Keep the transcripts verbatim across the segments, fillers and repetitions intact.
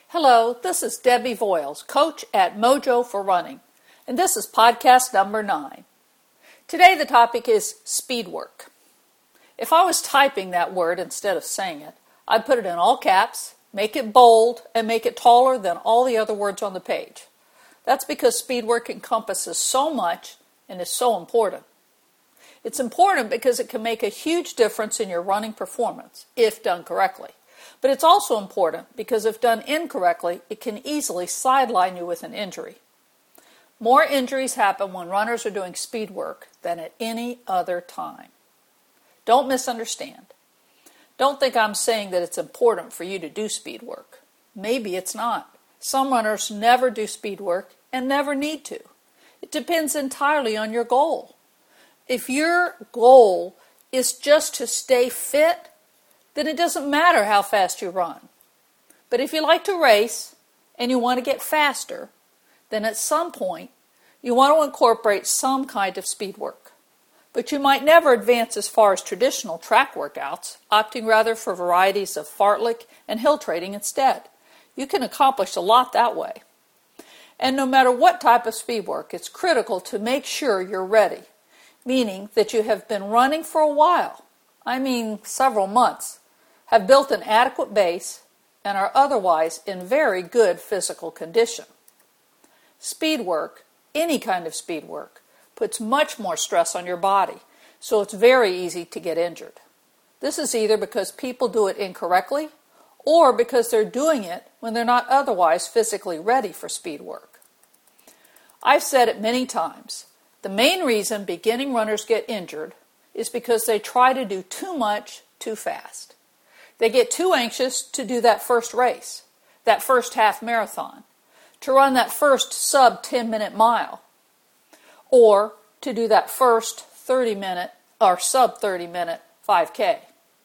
Hello, this is Debbie Voiles, coach at Mojo for Running, and this is podcast number nine. Today the topic is speed work. If I was typing that word instead of saying it, I'd put it in all caps, make it bold, and make it taller than all the other words on the page. That's because speed work encompasses so much and is so important. It's important because it can make a huge difference in your running performance, if done correctly. But it's also important because if done incorrectly, it can easily sideline you with an injury. More injuries happen when runners are doing speed work than at any other time. Don't misunderstand. Don't think I'm saying that it's important for you to do speed work. Maybe it's not. Some runners never do speed work and never need to. It depends entirely on your goal. If your goal is just to stay fit, then it doesn't matter how fast you run. But if you like to race and you want to get faster, then at some point you want to incorporate some kind of speed work. But you might never advance as far as traditional track workouts, opting rather for varieties of fartlek and hill training instead. You can accomplish a lot that way. And no matter what type of speed work, it's critical to make sure you're ready, meaning that you have been running for a while, I mean several months, have built an adequate base, and are otherwise in very good physical condition. Speed work, any kind of speed work, puts much more stress on your body, so it's very easy to get injured. This is either because people do it incorrectly or because they're doing it when they're not otherwise physically ready for speed work. I've said it many times. The main reason beginning runners get injured is because they try to do too much too fast. They get too anxious to do that first race, that first half marathon, to run that first sub ten minute mile, or to do that first thirty minute or sub thirty minute five K.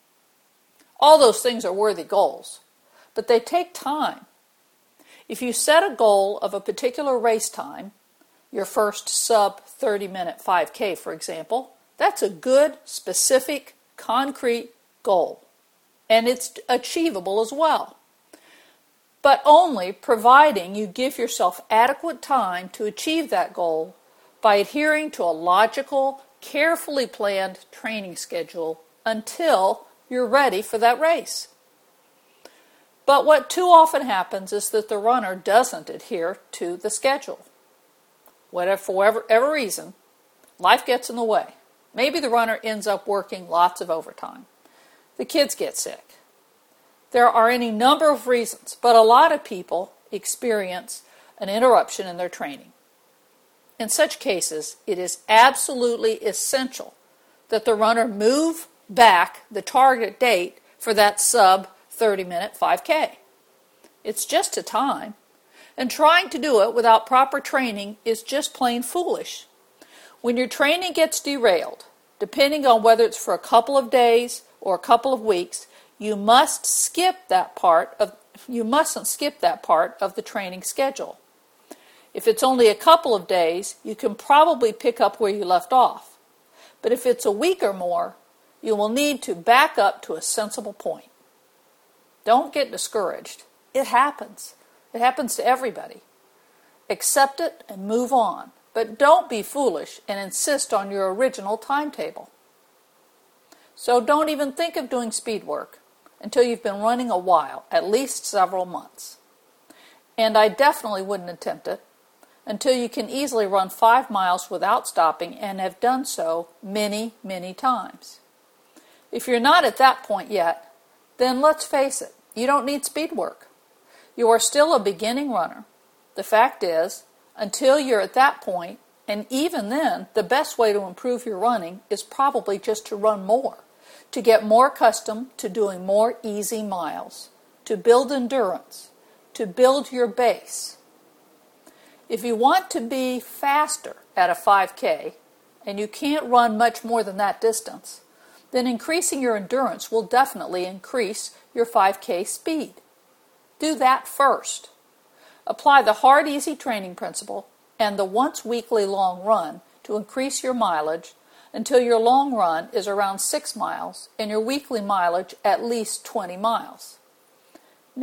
All those things are worthy goals, but they take time. If you set a goal of a particular race time, your first sub thirty minute five K for example, that's a good, specific, concrete goal. And it's achievable as well. But only providing you give yourself adequate time to achieve that goal by adhering to a logical, carefully planned training schedule until you're ready for that race. But what too often happens is that the runner doesn't adhere to the schedule. Whatever, for whatever, whatever reason, life gets in the way. Maybe the runner ends up working lots of overtime. The kids get sick. There are any number of reasons, but a lot of people experience an interruption in their training. In such cases, it is absolutely essential that the runner move back the target date for that sub thirty minute five K. It's just a time, and trying to do it without proper training is just plain foolish. When your training gets derailed, depending on whether it's for a couple of days or a couple of weeks, you must skip that part of you mustn't skip that part of the training schedule. If it's only a couple of days, you can probably pick up where you left off. But if it's a week or more, you will need to back up to a sensible point. Don't get discouraged. It happens. It happens to everybody. Accept it and move on. But don't be foolish and insist on your original timetable. So don't even think of doing speed work until you've been running a while, at least several months. And I definitely wouldn't attempt it until you can easily run five miles without stopping and have done so many, many times. If you're not at that point yet, then let's face it, you don't need speed work. You are still a beginning runner. The fact is, until you're at that point, and even then, the best way to improve your running is probably just to run more, to get more accustomed to doing more easy miles, to build endurance, to build your base. If you want to be faster at a five K, and you can't run much more than that distance, then increasing your endurance will definitely increase your five K speed. Do that first. Apply the hard, easy training principle and the once weekly long run to increase your mileage until your long run is around six miles and your weekly mileage at least twenty miles. Now,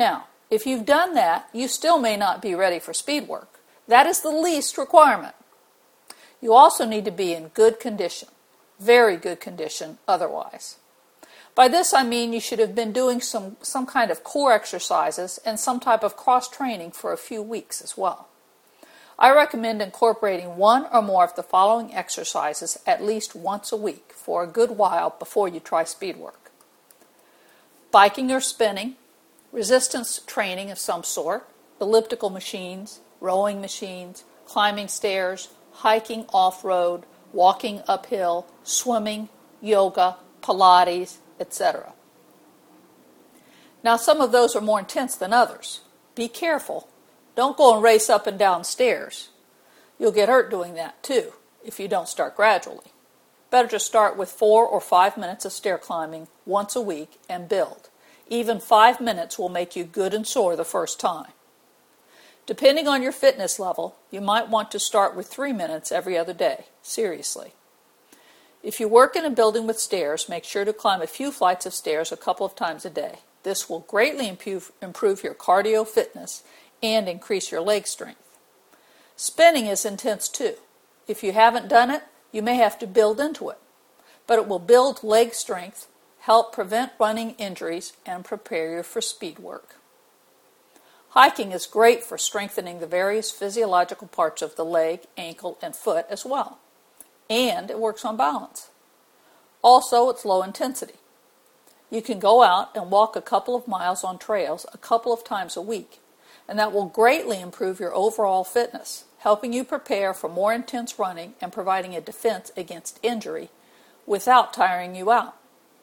If you've done that, you still may not be ready for speed work. That is the least requirement. You also need to be in good condition, very good condition otherwise. By this I mean you should have been doing some, some kind of core exercises and some type of cross-training for a few weeks as well. I recommend incorporating one or more of the following exercises at least once a week for a good while before you try speed work. Biking or spinning, resistance training of some sort, elliptical machines, rowing machines, climbing stairs, hiking off-road, walking uphill, swimming, yoga, Pilates, et cetera. Now some of those are more intense than others. Be careful. Don't go and race up and down stairs. You'll get hurt doing that too if you don't start gradually. Better to start with four or five minutes of stair climbing once a week and build. Even five minutes will make you good and sore the first time. Depending on your fitness level, you might want to start with three minutes every other day. Seriously. If you work in a building with stairs, make sure to climb a few flights of stairs a couple of times a day. This will greatly improve, improve your cardio fitness and increase your leg strength. Spinning is intense too. If you haven't done it, you may have to build into it. But it will build leg strength, help prevent running injuries, and prepare you for speed work. Hiking is great for strengthening the various physiological parts of the leg, ankle, and foot as well. And it works on balance. Also, it's low intensity. You can go out and walk a couple of miles on trails a couple of times a week, and that will greatly improve your overall fitness, helping you prepare for more intense running and providing a defense against injury without tiring you out.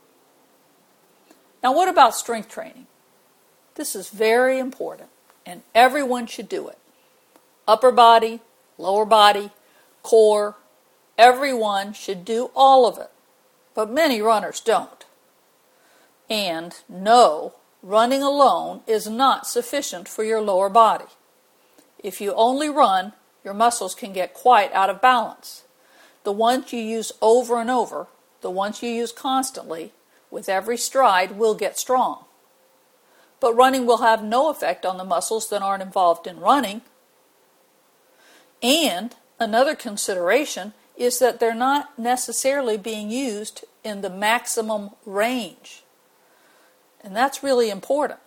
Now, what about strength training? This is very important, and everyone should do it. Upper body, lower body, core, everyone should do all of it, but many runners don't. And no, running alone is not sufficient for your lower body. If you only run, your muscles can get quite out of balance. The ones you use over and over, the ones you use constantly, with every stride will get strong. But running will have no effect on the muscles that aren't involved in running. And another consideration is that they're not necessarily being used in the maximum range. And that's really important.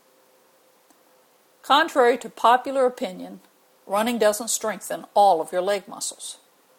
Contrary to popular opinion, running doesn't strengthen all of your leg muscles.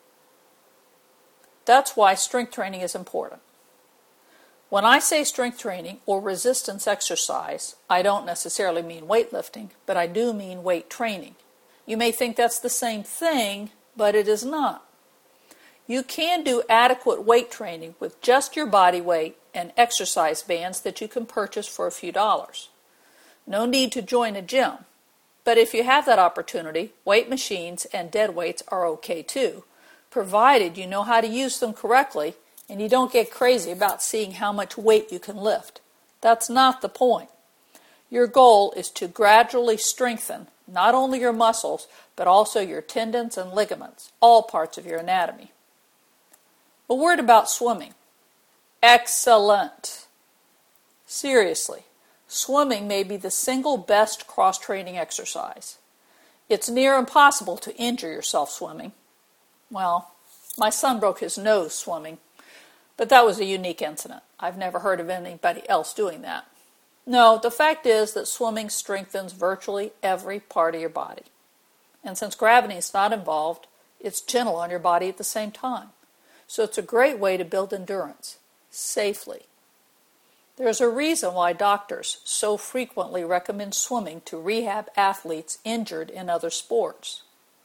That's why strength training is important. When I say strength training or resistance exercise, I don't necessarily mean weightlifting, but I do mean weight training. You may think that's the same thing, but it is not. You can do adequate weight training with just your body weight and exercise bands that you can purchase for a few dollars. No need to join a gym, but if you have that opportunity, weight machines and dead weights are okay too, provided you know how to use them correctly and you don't get crazy about seeing how much weight you can lift. That's not the point. Your goal is to gradually strengthen not only your muscles, but also your tendons and ligaments, all parts of your anatomy. A word about swimming. Excellent. Seriously, swimming may be the single best cross-training exercise. It's near impossible to injure yourself swimming. Well, my son broke his nose swimming, but that was a unique incident. I've never heard of anybody else doing that. No, the fact is that swimming strengthens virtually every part of your body. And since gravity is not involved, it's gentle on your body at the same time. So it's a great way to build endurance, safely. There's a reason why doctors so frequently recommend swimming to rehab athletes injured in other sports.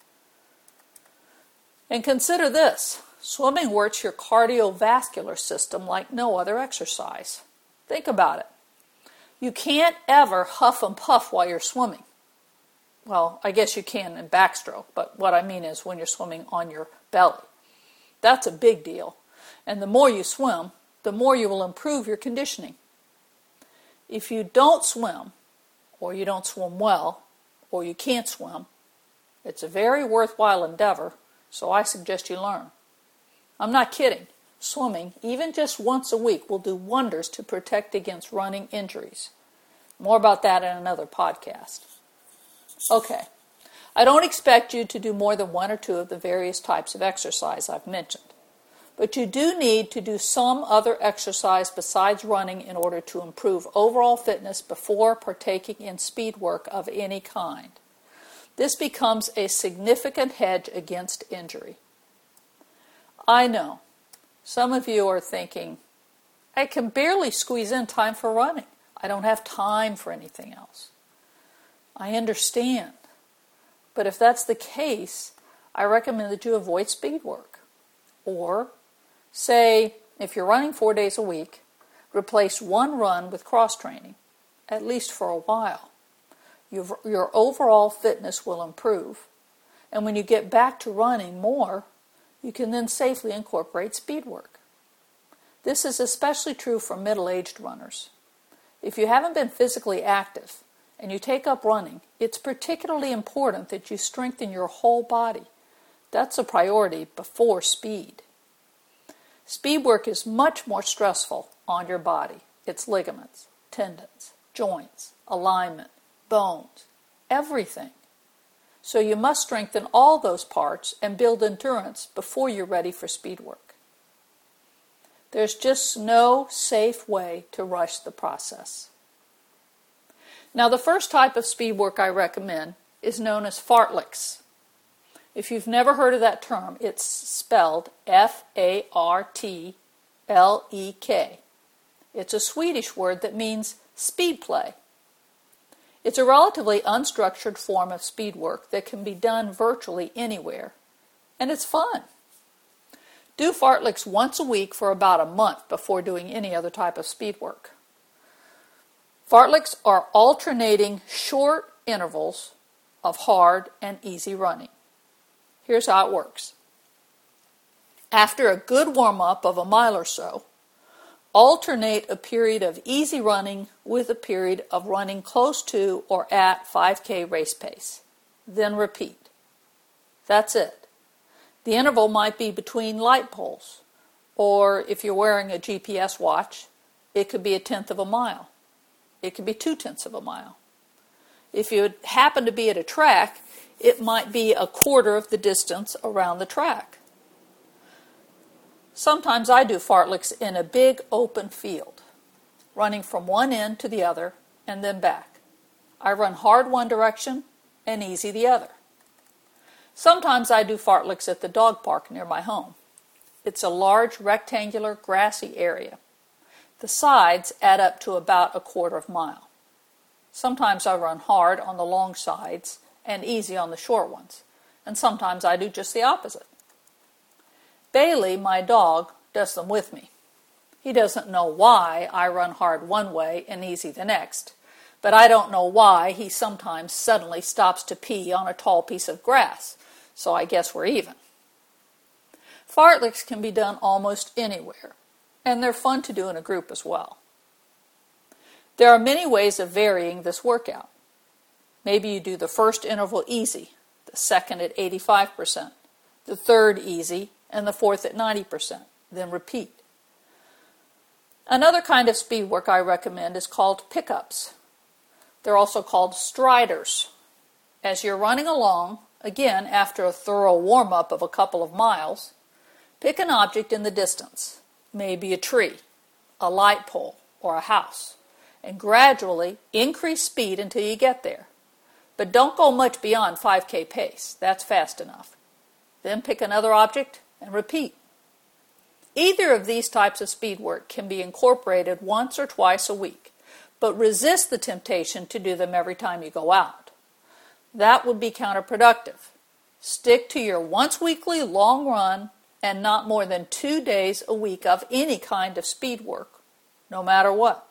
And consider this. Swimming works your cardiovascular system like no other exercise. Think about it. You can't ever huff and puff while you're swimming. Well, I guess you can in backstroke, but what I mean is when you're swimming on your belly. That's a big deal. And the more you swim, the more you will improve your conditioning. If you don't swim, or you don't swim well, or you can't swim, it's a very worthwhile endeavor, so I suggest you learn. I'm not kidding. Swimming, even just once a week, will do wonders to protect against running injuries. More about that in another podcast. Okay, I don't expect you to do more than one or two of the various types of exercise I've mentioned. But you do need to do some other exercise besides running in order to improve overall fitness before partaking in speed work of any kind. This becomes a significant hedge against injury. I know, some of you are thinking, I can barely squeeze in time for running. I don't have time for anything else. I understand. But if that's the case, I recommend that you avoid speed work. Or, say, if you're running four days a week, replace one run with cross-training, at least for a while. Your, your overall fitness will improve. And when you get back to running more, you can then safely incorporate speed work. This is especially true for middle-aged runners. If you haven't been physically active and you take up running, it's particularly important that you strengthen your whole body. That's a priority before speed. Speed work is much more stressful on your body. Its ligaments, tendons, joints, alignment, bones, everything. So you must strengthen all those parts and build endurance before you're ready for speed work. There's just no safe way to rush the process. Now, the first type of speed work I recommend is known as fartleks. If you've never heard of that term, it's spelled F A R T L E K. It's a Swedish word that means speed play. It's a relatively unstructured form of speed work that can be done virtually anywhere, and it's fun. Do fartleks once a week for about a month before doing any other type of speed work. Fartleks are alternating short intervals of hard and easy running. Here's how it works. After a good warm-up of a mile or so, alternate a period of easy running with a period of running close to or at five K race pace. Then repeat. That's it. The interval might be between light poles, or if you're wearing a G P S watch, it could be a tenth of a mile. It could be two tenths of a mile. If you happen to be at a track, it might be a quarter of the distance around the track. Sometimes I do fartleks in a big open field, running from one end to the other and then back. I run hard one direction and easy the other. Sometimes I do fartleks at the dog park near my home. It's a large rectangular grassy area. The sides add up to about a quarter of a mile. Sometimes I run hard on the long sides and easy on the short ones, and sometimes I do just the opposite. Bailey, my dog, does them with me. He doesn't know why I run hard one way and easy the next, but I don't know why he sometimes suddenly stops to pee on a tall piece of grass, so I guess we're even. Fartleks can be done almost anywhere, and they're fun to do in a group as well. There are many ways of varying this workout. Maybe you do the first interval easy, the second at eighty-five percent, the third easy, and the fourth at ninety percent. Then repeat. Another kind of speed work I recommend is called pickups. They're also called striders. As you're running along, again after a thorough warm-up of a couple of miles, pick an object in the distance, maybe a tree, a light pole, or a house, and gradually increase speed until you get there. But don't go much beyond five K pace. That's fast enough. Then pick another object and repeat. Either of these types of speed work can be incorporated once or twice a week, but resist the temptation to do them every time you go out. That would be counterproductive. Stick to your once weekly long run and not more than two days a week of any kind of speed work, no matter what.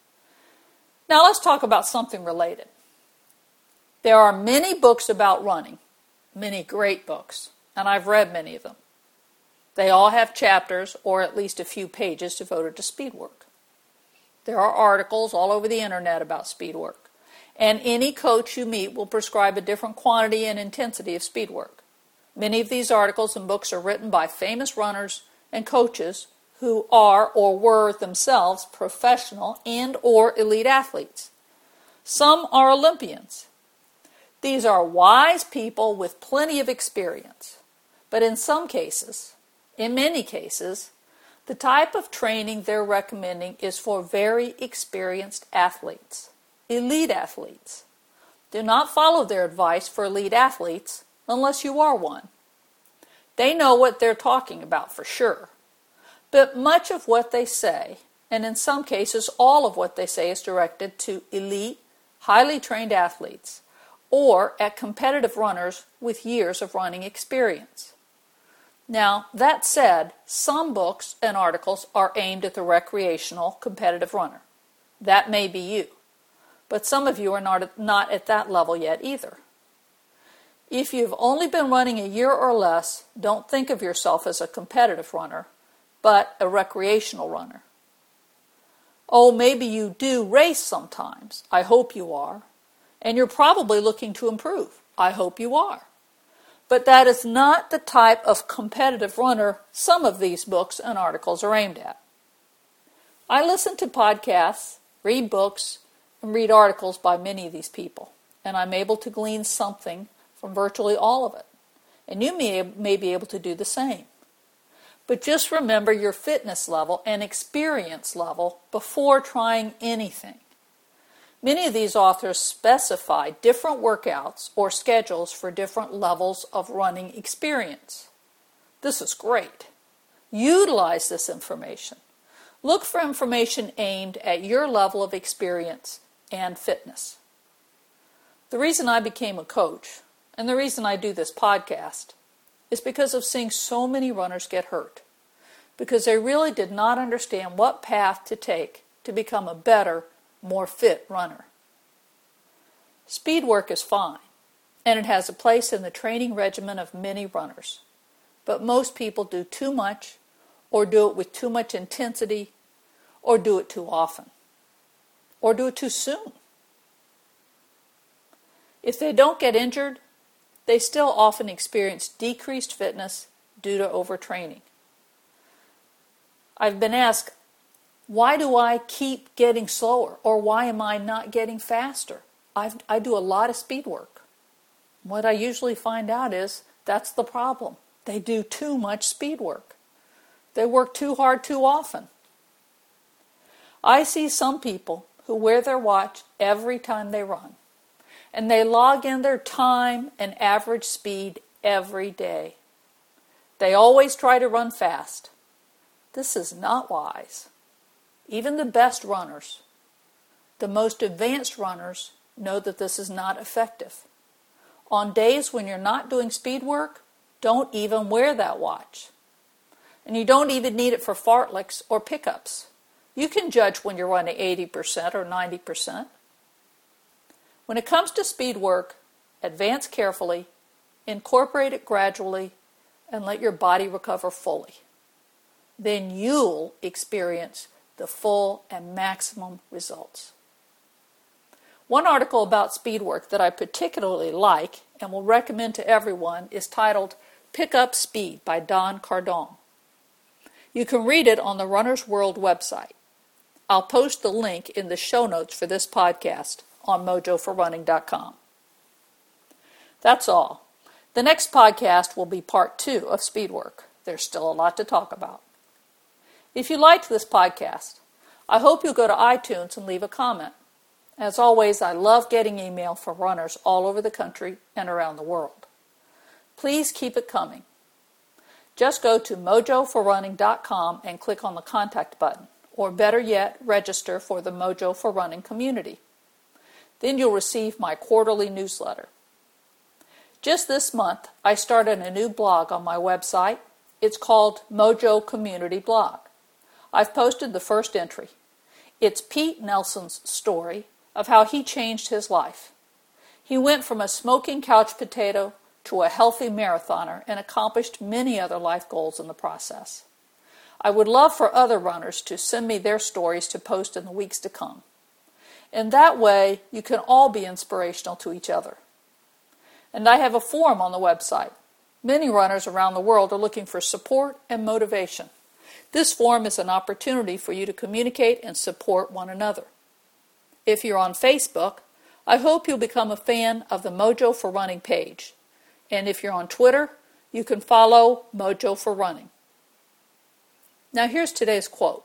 Now let's talk about something related. There are many books about running, many great books, and I've read many of them. They all have chapters or at least a few pages devoted to speed work. There are articles all over the internet about speed work, and any coach you meet will prescribe a different quantity and intensity of speed work. Many of these articles and books are written by famous runners and coaches who are or were themselves professional and or elite athletes. Some are Olympians. These are wise people with plenty of experience. But in some cases, in many cases, the type of training they're recommending is for very experienced athletes, elite athletes. Do not follow their advice for elite athletes unless you are one. They know what they're talking about for sure. But much of what they say, and in some cases all of what they say, is directed to elite, highly trained athletes or at competitive runners with years of running experience. Now, that said, some books and articles are aimed at the recreational competitive runner. That may be you. But some of you are not, not at that level yet either. If you've only been running a year or less, don't think of yourself as a competitive runner, but a recreational runner. Oh, maybe you do race sometimes. I hope you are. And you're probably looking to improve. I hope you are. But that is not the type of competitive runner some of these books and articles are aimed at. I listen to podcasts, read books, and read articles by many of these people, and I'm able to glean something from virtually all of it. And you may, may be able to do the same. But just remember your fitness level and experience level before trying anything. Many of these authors specify different workouts or schedules for different levels of running experience. This is great. Utilize this information. Look for information aimed at your level of experience and fitness. The reason I became a coach, and the reason I do this podcast, is because of seeing so many runners get hurt, because they really did not understand what path to take to become a better, more fit runner. Speed work is fine, and it has a place in the training regimen of many runners, but most people do too much, or do it with too much intensity, or do it too often, or do it too soon. If they don't get injured, they still often experience decreased fitness due to overtraining. I've been asked, why do I keep getting slower, or why am I not getting faster? I've, I do a lot of speed work. What I usually find out is that's the problem. They do too much speed work. They work too hard too often. I see some people who wear their watch every time they run, and they log in their time and average speed every day. They always try to run fast. This is not wise. Even the best runners, the most advanced runners, know that this is not effective. On days when you're not doing speed work, don't even wear that watch. And you don't even need it for fartleks or pickups. You can judge when you're running eighty percent or ninety percent. When it comes to speed work, advance carefully, incorporate it gradually, and let your body recover fully. Then you'll experience the full and maximum results. One article about speed work that I particularly like and will recommend to everyone is titled Pick Up Speed by Don Cardone. You can read it on the Runner's World website. I'll post the link in the show notes for this podcast on mojo for running dot com. That's all. The next podcast will be part two of speed work. There's still a lot to talk about. If you liked this podcast, I hope you'll go to iTunes and leave a comment. As always, I love getting email from runners all over the country and around the world. Please keep it coming. Just go to mojo for running dot com and click on the contact button, or better yet, register for the Mojo for Running community. Then you'll receive my quarterly newsletter. Just this month, I started a new blog on my website. It's called Mojo Community Blog. I've posted the first entry. It's Pete Nelson's story of how he changed his life. He went from a smoking couch potato to a healthy marathoner and accomplished many other life goals in the process. I would love for other runners to send me their stories to post in the weeks to come. In that way, you can all be inspirational to each other. And I have a forum on the website. Many runners around the world are looking for support and motivation. This forum is an opportunity for you to communicate and support one another. If you're on Facebook, I hope you'll become a fan of the Mojo for Running page. And if you're on Twitter, you can follow Mojo for Running. Now here's today's quote.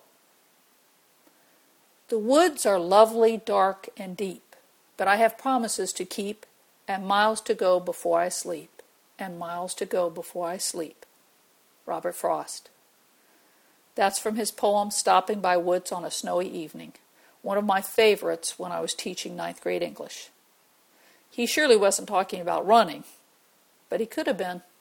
The woods are lovely, dark, and deep, but I have promises to keep and miles to go before I sleep, and miles to go before I sleep. Robert Frost. That's from his poem Stopping by Woods on a Snowy Evening, one of my favorites when I was teaching ninth grade English. He surely wasn't talking about running, but he could have been.